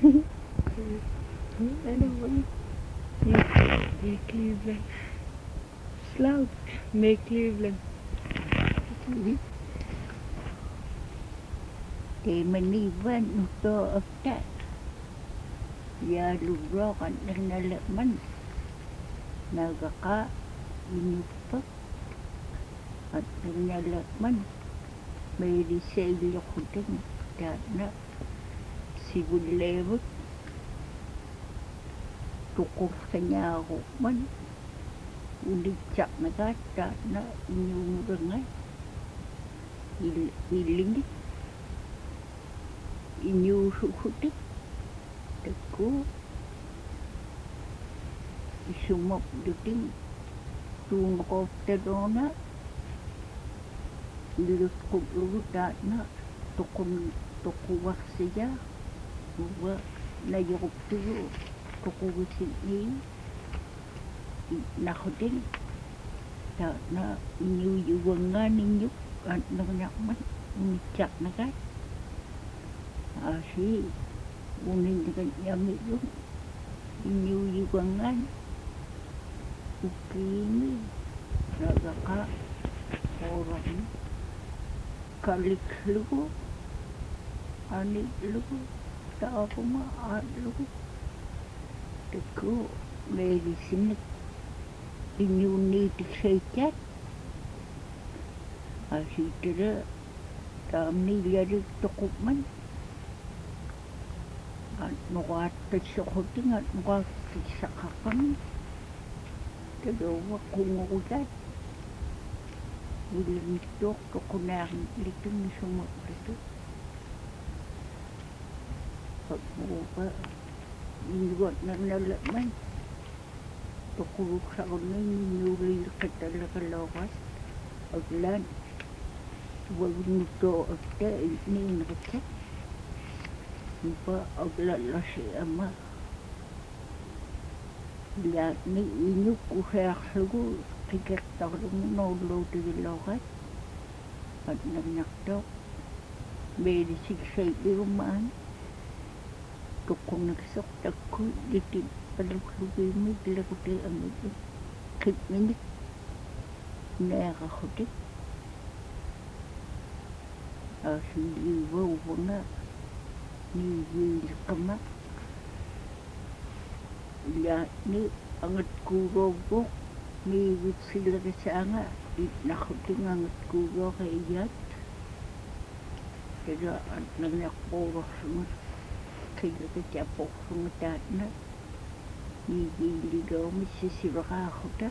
Anyway, Cleveland. Slow, make Cleveland. Thì mình đi với một tô ớt trái. Giờ lúc đó còn đang là lợi mình. Nào có nhiều phức. Còn đang là lợi mình. Mày đi xây lọc hụt trên. Đã nó. Si vui lê vứt. Tụ cục sa nhà hụt mình. Đi chậm nó gắt. Đã nó nhiều rừng ấy. I lính. I nhiều sự hụt tích. Được cố. I sumop được tính. Tụ nó có tê đó nó. Được cục lúc đã nó. Tụ cục vắc xe giá. Và na yoko tuyo. Tụ cục xin ý. Na hụt tính. Đã nó nhiều dự vần ngã ninh nhúc. Nó nhạc mắt. Mình chặt nó gắt. Sĩ. Bùn ninh cái nhà mỹ lúc. Nhiều dự vần ngã. Ukini. Nó có orang. Kalik lugu. Anik lugu. Tak apa mak lugu. Teku. Dari sini. Inyu ni disaycat. Asitera. Tam ni lihat tokuk man. Nukat tersokoting at nukat tersakakan. Tegawa kungukat. Bilang tok tokunan itu ni semua itu. Apa ini buat nak man. Tokuk sakun ni nyuri ketala kelawas. Aglan. Walaupun itu ada ini nak. Ba aglan lah siapa. Lihat ni ini kuhak lagu. Tiga tahun nol di lokat, ada nak tok, beri siksa di rumah, tukung nak sok takut di pada lebih ni bila kita ambil kit minit, nak hotik, asli wow benda, ni kemak, lihat ni angat kurobok. Ni sila kesanga nakuting ang kugo kay iyat kaya nagnakporo sunod kaya kachapok sunod na ni ligaw misisira ka ako ta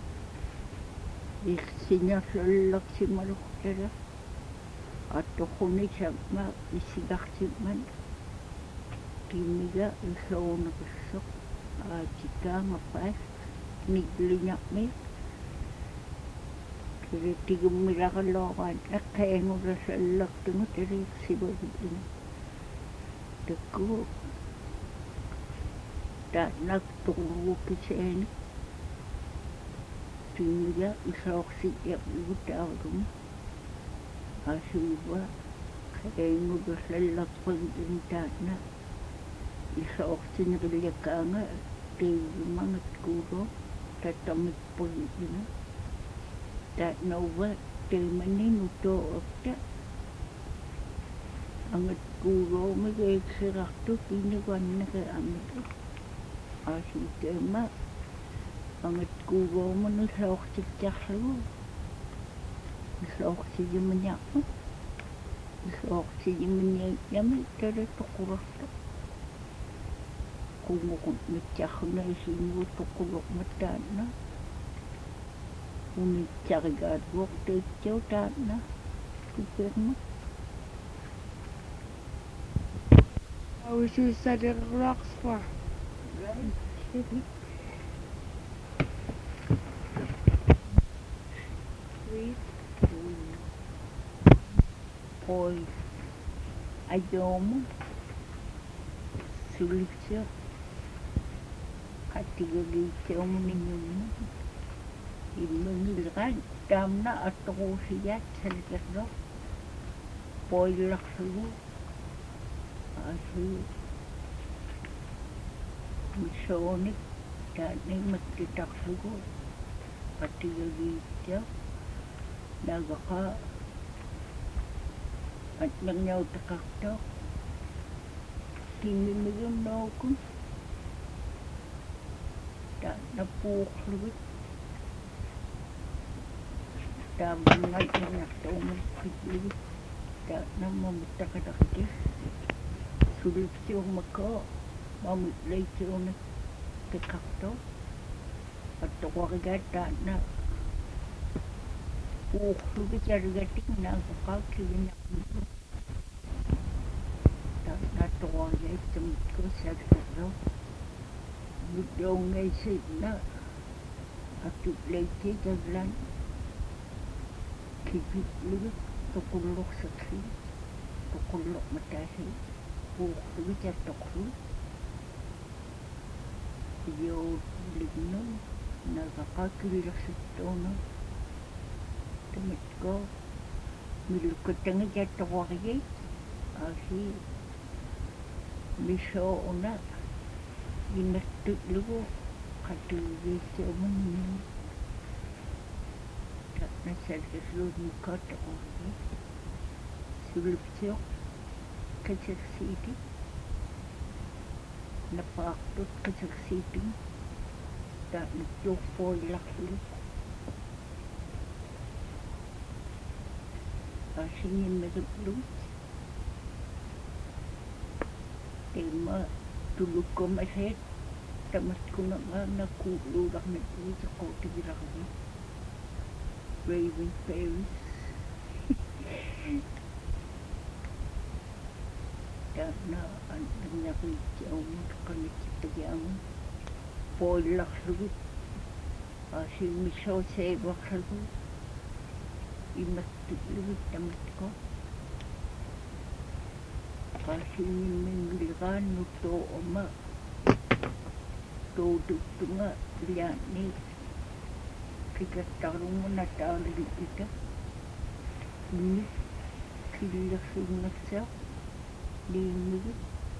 sinyasalak si Marok tara at ako ni siya isigak si man kiniga isaw na kusok chika mapas niglinya me kiri tiga mirakan lawan kaya ngura salak tengok dari sibuk ini teku tak nak tunggu kesen tinggal isok siap ibu tahu tu asiba kaya ngura salak penting tak nak isok sini kanga tiga mangat kuro tatamit po yun. Dat nawa tayo manin uto okta. Angat kuro may sirakto pinawan na kay amit. Asin tema angat kuro mo no sa oksiyak lo. Sa oksiyak manyak mo. Sa oksiyak manyak yami tada tukurok to. Kung nagtsak na isinyo tukulok matan na. Kung nagtsak agad-wak tayo taan na. Kupir mo. I was just at the rocks for. Sweet. Ôi, ayaw mo. Sulit siya. Katigagitaw mo ninyo mo. Imanilkan, dam na at ako siya sa likod no. Poilak sa'yo. Asi, Misoonik taani mattitaqlugu qatigagiittia nagaqa atnernyautaqartoq timmimigunnookum taanappuuqlugit taamanngallernertuumukkitlugit taanammamuttaqataqti sulipsiormakoo mamutleitiornak teqartoq attoqorigaat taanna puuqlugit arigatik naaqaqaa kivinaqmulu taannaattoqorigaittamutko sallerro nutdoongaisidna attutleitiitallan kipitlugut toqulluqsaqli toqulluqmataalli puuqlugit attoqlu yoolignun nagaqa kivilersuttuuna tamatko milukkatangit attoqorigait aasi misoona innattutlugu qatigiissiumunni taanassallerluunnikkaattoqorigait sulipsioq kasersiiti napaaqtut kasersiiting taanuttuurpuillarlu aasingimmeriplugut teema tulukkomaseet tamatkunaqaa nakkuuluularnattuiteqquutigilarni Raven Paris taanna annerniaruitsiaumut qanittipagiamun puillarlugit aasimissooseivarlagu имматтуклугит таматко qaasinnimminguliqaannuttuu uma tuututtунга liaanni qikattarlunguna taalikkita inni killersuunnarsaq liimmigit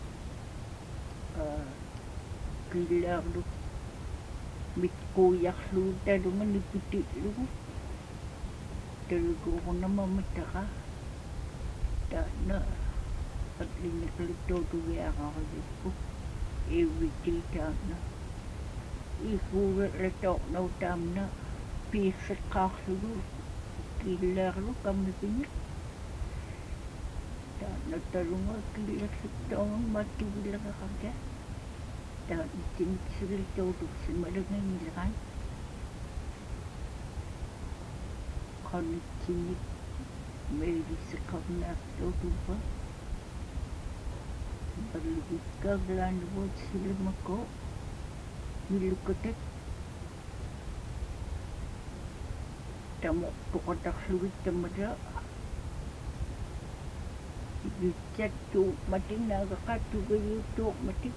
killaarlu mitquuyarluutalunga nipititlugu talguurnamamattaqa taanna atlinniqalittuutugiaqarigippu everyday taanna ikuulerlatoornau taamna piirseqqaarlugu killaarlu kammipiña taanna talunga killersuttaungan maattugileraqarta taanna timitsilituutuksimalangangilaqan qanitsinnik meelisseqarnaartuutupa allugikkaaglaanlugut silimako millukkatak tamoqtoqatarlugit tamata gitsattuuqmating naaqaqattugayuuttuuqmating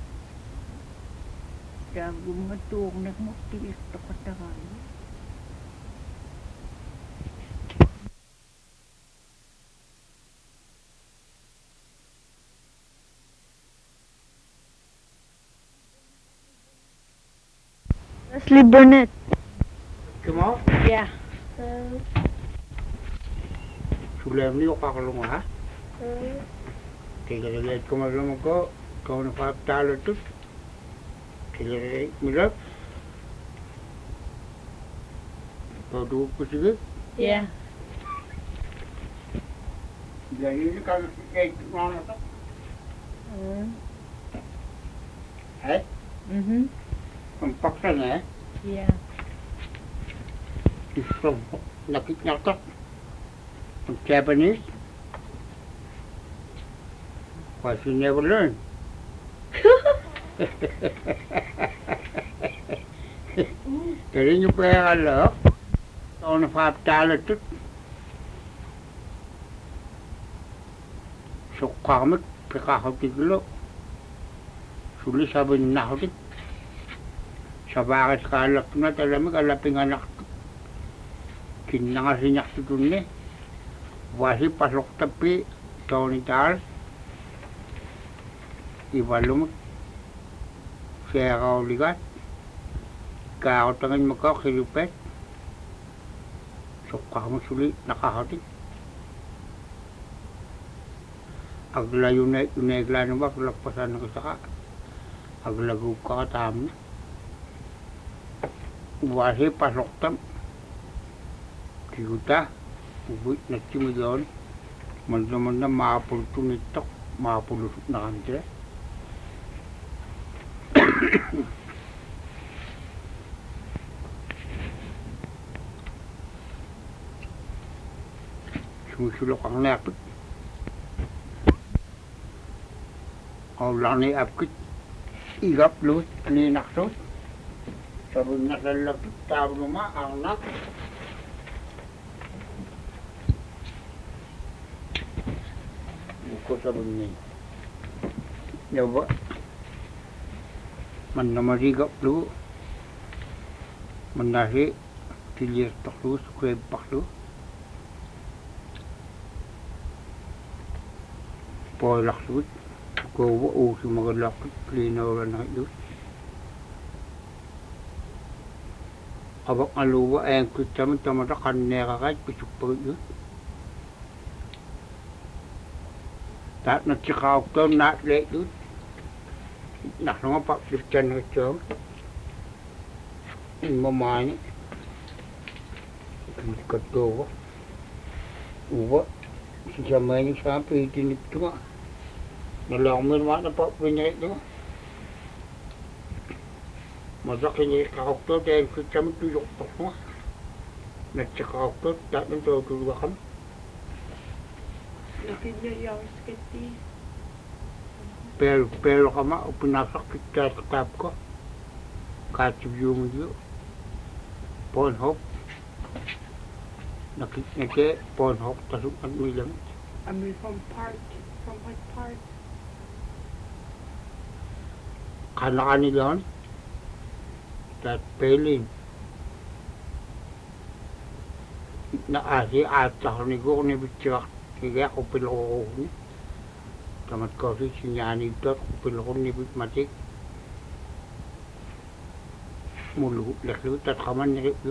taagumngatuuqnermut tilertoqataraani Leslie Burnett. Come on. Yeah. Sulam ni okakalunga ha. Tiga-tiga kumalunga ko. Kau na talo tu. Tiga-tiga milap. Kau dua kusiga. Yeah. Jadi ni kalau kayak mana tu? Eh? Paksa na eh. Yeah. He's from Nakitnaka. From Japanese. But you never learn. Jadi nyo pa kalau tahun $5 tu. So kami pekahati dulu. Sulit sabi nahati. Sa bakit kalak na talamig alaping anak kinangasinyak tutunne wasi pasok tapi taonital ibalum Sero ligat. Kao tangan mako kilupet. Suka mo sulit nakahatin. Agla yunegla na ba kulakpasan ng saka. Aglagu ka tam. Wasi pasok tam. Kiguta. Ubuit na chimidon. Man na mapulto nito. Mapulusot na kanila. Sumusulok ang lapit. Lang ni apkit. Igap lut. Ninak lut. Sabi nakalapit. Tawag naman ang nak. Buko sabi niya. Yawa. Man na marigap lut. Man nasi. Tilir taklu. Sukreb paklu. Polak lut. Kowa o si mga lakit. Klinaw na lut. Abak aluwa ay ang kutsaman tamata kanera kahit pisuk pa lut. Tat na tsikaw ko na late lut. Naknanga pa lipchan na ito. Mamani. Ikat kowa. Uwa. Sisama niya sa pitinip ito nga. Nalamir man na papinyay ito nga. Masaki niya kakakto dahil kutsam tuyok pa nga. Natsakakto, tatang tutulwa kami. Nakinyayaw skiti. Pero kama, pinasak kita sa tab ko. Katsib yung iyo. Pornhub. Nakikita Pornhub, tasok at may lang. From what part? Kanakani doon. That peling. Naasi at sa kanigo ni Bichak. Kaya ako piloko ko ni. Tamat ko si sinyani ito. Ako piloko ni Bitmatik. Mulu laklut at kaman ni Riklut.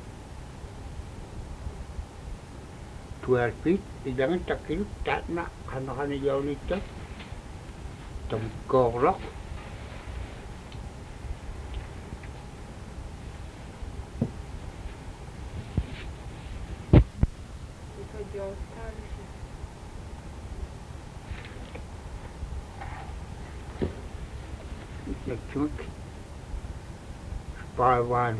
12 feet. Idangan takil. Tak na. Kanakani yaw nito. Tamat ko rock. Nagchuk. One.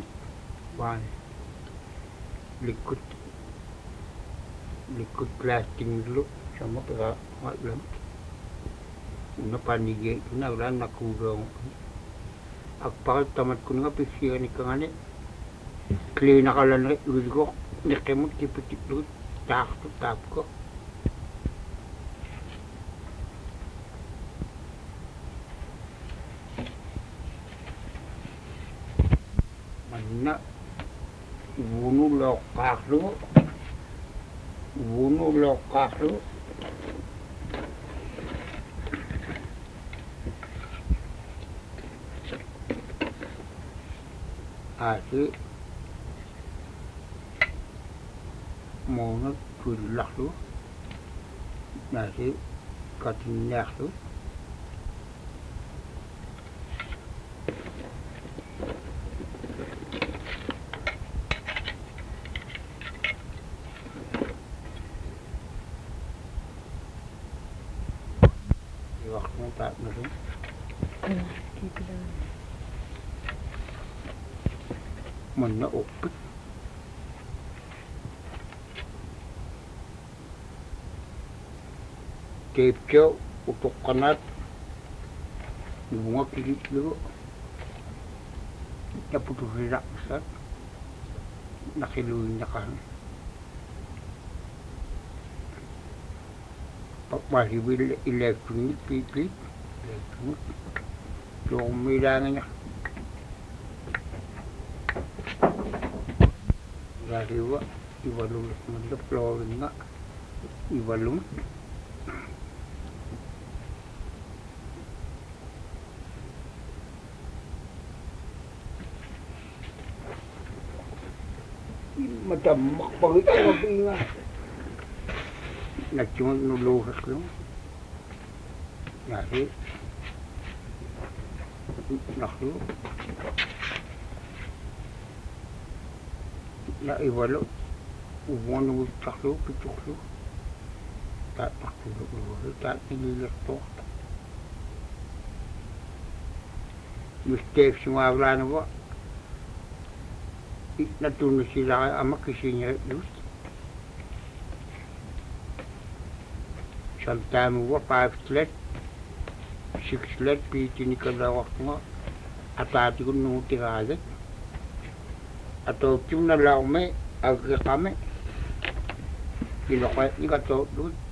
Likod plastic dulu. Sama pera maklum. Una panigay. Una wala nakulong. Agpakal tamat ko nga pisya ni kangani. Kli nakalan rin. Lugo. Nakimot kipitik lut. Tap ko. Mana wunu lokak lu asli mau nak tulak lu nasi katinyak lu waktu tak nasi mana opet kepjo untuk kanat bunga kilit dulu naputuh rirak besar nakiluin niya kan pagmahibili electronic pipit electronic yung milangan niya gariwa iwalong manda flooring nga iwalong matamak pagit ang pinga. Nagsimag nuluhas lang. Yari. Naklo. Naibalo. Ubuan ng taklo, pituklo. Tataklo luhas. Tatinilas to. Mistake sumabla na ba? Natuno sila kay ama kasi niya just. Sometime mo 5 slet, 6 slet, piti ni kadawak nga. At ati ko nung tiragat. At yung nalaw may, agka kami. Kinakayat ni kato doon.